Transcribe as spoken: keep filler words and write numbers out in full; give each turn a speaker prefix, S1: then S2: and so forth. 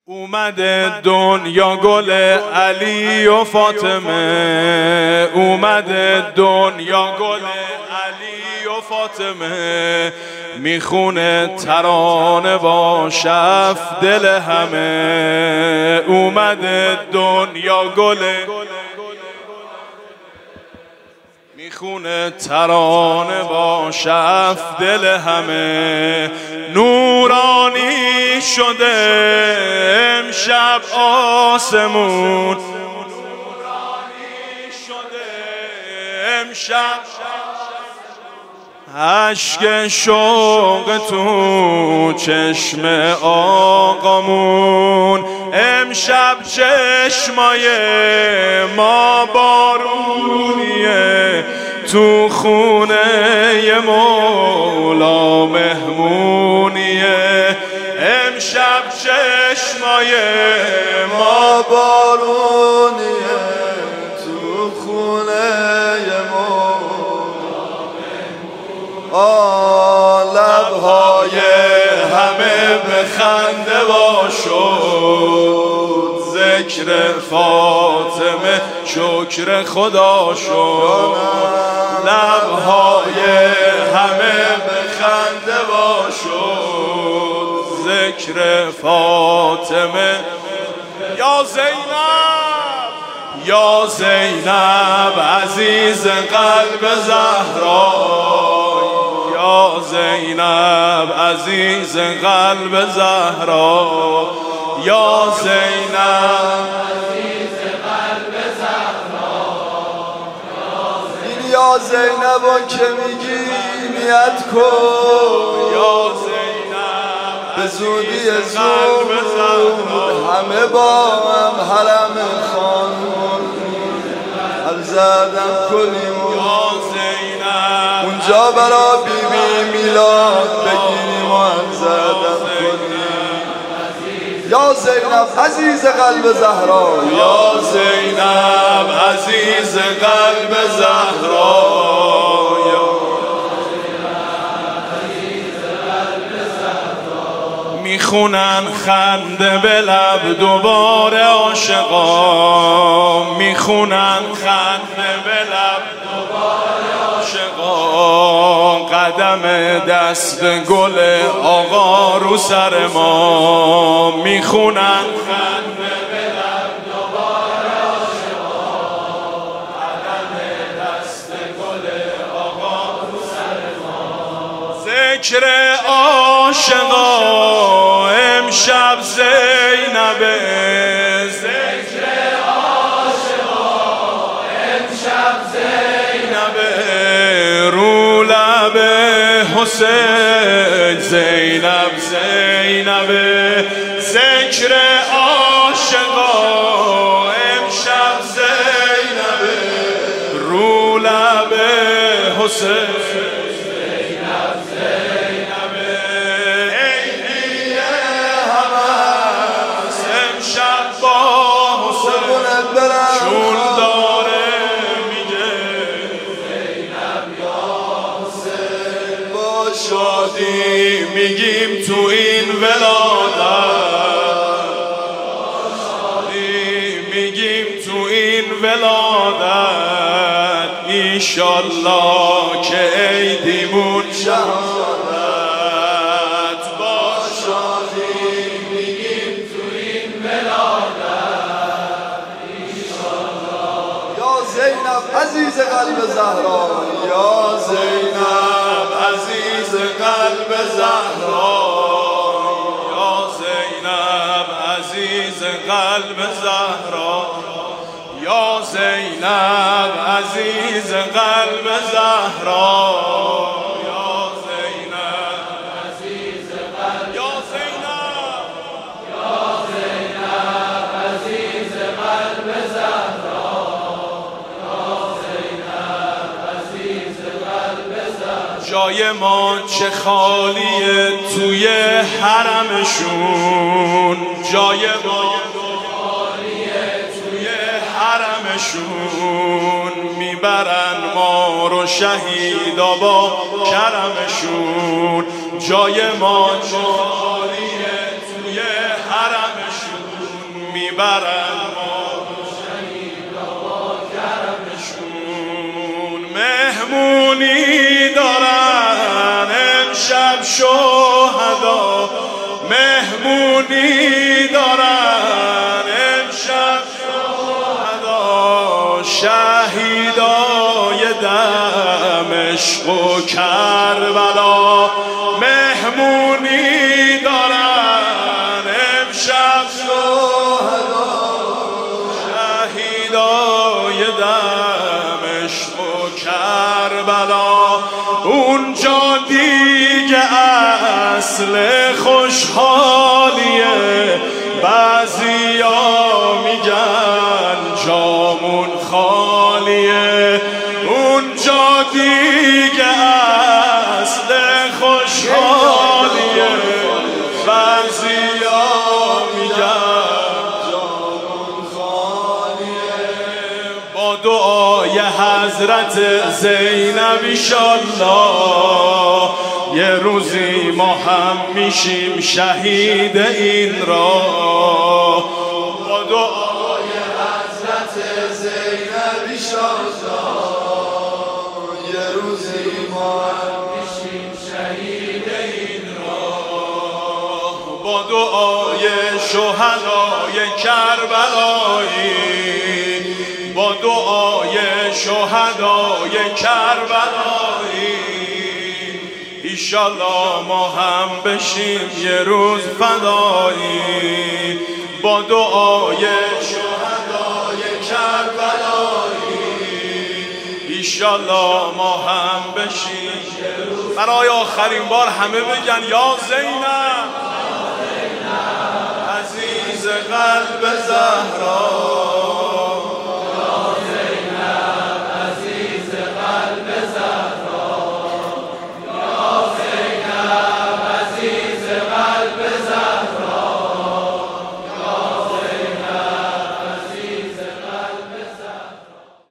S1: اومده دنیا گل علی و فاطمه، اومده دنیا گل علی و فاطمه، میخونه ترانه با شف دل همه. اومده دنیا گل میخونه ترانه با شف دل همه. نورانی شده امشب آسمون، نورانی شده امشب اشک شوق تو چشم آقامون. امشب چشمای ما بارونیه، تو خونه مولا مهمونیه. امشب چشمای ما
S2: بارونیه، تو خونه مولا مهمونیه.
S1: لبهای همه به خنده باشد، ذکر فاطمه شکر خدا شد. لبهای همه به خنده باشد، ذکر فاطمه. یا زینب یا زینب عزیز قلب زهرا، یا زینب عزیز قلب زهرا، یا زینب عزیز قلب زهرا.
S2: یا زینب که میگی نیت کن،
S1: یا زینب
S2: به زودی زود همه با هم حرم خانون حل زدن کنیم.
S1: یا زینب
S2: اونجا برا بی بی میلاد بگیریم و حل زدن کنیم. یا زینب عزیز قلب زهرا،
S1: یا زینب عزیز قلب زهرا، میخونن خنده به لب دوباره عاشقا، میخونن خنده به لب دوباره عاشقا. قدم دست گل آقا رو سر ما، میخونن خنده به لب دوباره عاشقا. قدم دست گل آقا رو سر ما. ذکر عاشقا امشب زینبه، ذکر عاشقا امشب زینبه. رو لب حسین زینب زینبه، ذکر عاشقا امشب زینبه. رو لب حسین چون داره میگه زینب یا حسین. با شادی میگیم تو این ولادت، با شادی میگیم تو این ولادت. ایشالله که عیدیمون شهادت. با شادی میگیم تو این ولادت.
S2: زینب عزیز قلب زهرا، یا
S1: زینب عزیز قلب زهرا، یا زینب عزیز قلب زهرا، یا زینب عزیز قلب زهرا، یا زینب عزیز قلب، یا زینب یا زینب عزیز قلب زهرا. جای ما چه خالیه توی حرمشون، جای ما خالیه توی حرمشون. میبرن ما رو شهیدا با کرمشون. جای ما خالیه توی حرمشون. میبرن ما شهیدا کرمشون مهمونی دارن امشب شهدا مهمونی دارن امشب شهدا شهیدای دمشق و کربلا مهمونی دارن امشب شهدا شهیدای دمشق و کربلا اونجا دیگه اصل خوشحالیه بعضیا میگن جامون خالیه اونجا دیگه اصل خوشحالیه بعضیا میگن جامون خالیه با دعای حضرت زینب ایشالله یه روزی ما هم میشیم شهید این راه با دعای حضرت زینب ایشالله یه روزی ما هم میشیم شهید این راه با دعای شهدای کربلایی با دعای شهدای کربلایی ایشالله ما هم بشیم یه روز فدایی با دعای شهدای کربلایی ایشالله ما هم بشیم یه روز برای آخرین بار همه بگن یا زینب عزیز قلب زن